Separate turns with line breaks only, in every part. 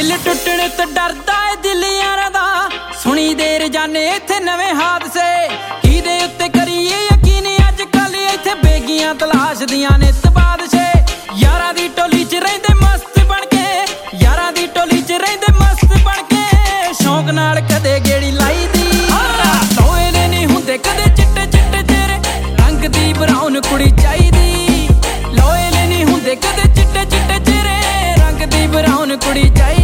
दिल टुटने तो डरदा है दिल यारां दा सुनी देर जाने इत्थे नवे हादसे किदे उत्ते करिए यकीन अज कल इत्थे बेगियां तलाश दियां नित बादशे यारां दी टोली च रहिंदे मस्त बनके यारां दी टोली च रहिंदे मस्त बनके शौक नाल कदे गेड़ी लाई दी लोए ने नहीं हुंदे कदे चिट्टे चिट्टे तेरे रंग दी ब्राउन कुड़ी चाहीदी लोए ने नहीं हुंदे कदे चिट्टे चिट्टे तेरे रंग दी ब्राउन कुड़ी चाहीदी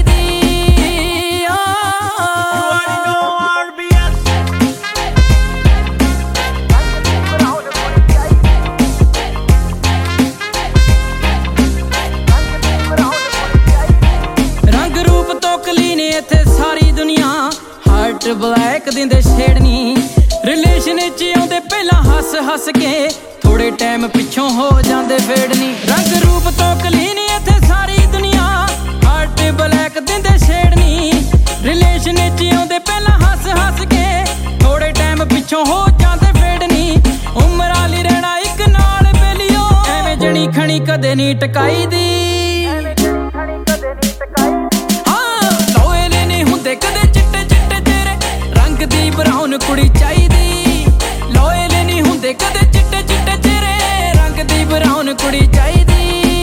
ब्लैक दिंदे छेड़नी रिलेशन च आउंदे पहला हस हस के थोड़े टाइम पिछों हो जांदे फेड़नी रंग रूप तो कलीन इत्थे सारी दुनिया हार्ट ब्लैक दिंदे छेड़नी रिलेशन च आउंदे पहला हस हस के थोड़े टाइम पिछों हो जांदे फेड़नी उम्र आली रहना इक नाल बेलियो एवें जणी खणी कदे नहीं टकाई दी लोए नहीं हुंदे कदे दी ब्राउन कुड़ी चाहीदी लोए नहीं हुंदे कदे चिट्टे चिट्टे चेहरे रंग दी ब्राउन कुड़ी चाहीदी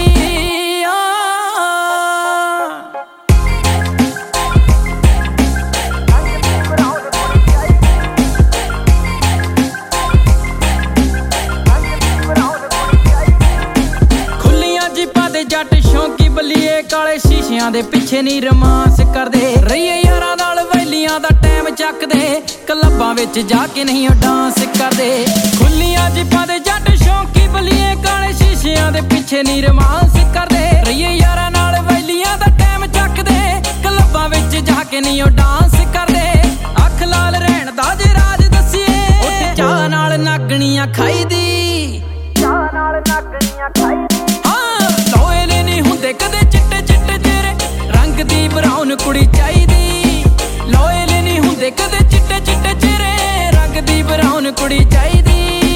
खुलियां जिपां दे जट शौकी बलिए काले शीशियां दे पिछे नहीं रोमांस करदे रहिए यारां नाल वैलियां दा टाइम चकदे क्लबां विच जाके नहीं डांस करदे खुलियां जिपां दे जट शौकी बलिए काले शीशियां दे पिछे नहीं रोमांस करदे रहिए यारां नाल वैलियां दा टाइम चकदे क्लबां विच जाके नहीं डांस करदे अख लाल रहण दा जे राज दसीए उठ चाह नाल नागणियां खाईदी चाह नाल नागणियां खाईदी हां लोए नहीं हुंदे कदे चिट्टे चिट्टे चेहरे रंग दी ब्राउन कुड़ी चाहीदी लोए नहीं हुंदे कदे चिट्टे चिट्टे चेहरे रंग दी ब्राउन कुड़ी चाहीदी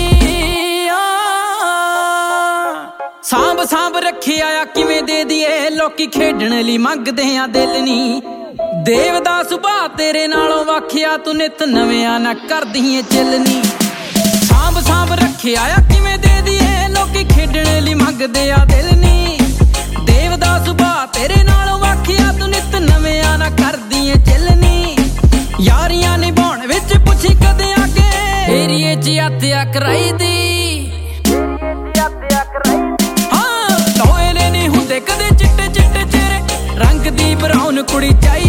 सांभ सांभ रखे आया किवें दे दिए लोकी खेडण लई मंगदे आ दिल नी देव दा सुभाऽ तेरे नालों वाखिया तू नित नविआं ना करदी ऐ चिलनी सांभ सांभ रखे आया किवें दे दिए लोकी खेडण लई मंगदे आ दिल नी देव दा सुभाऽ तेरे नालों वाखिया तू नित नविआं ना करदी ऐ चिलनी यारियां निभाउण विच पुछी कदे आके एरिए च हत्या कराई दी हाँ लोए नहीं हुंदे कदे चिट्टे चिट्टे चेहरे रंग दी ब्राउन कुड़ी चाही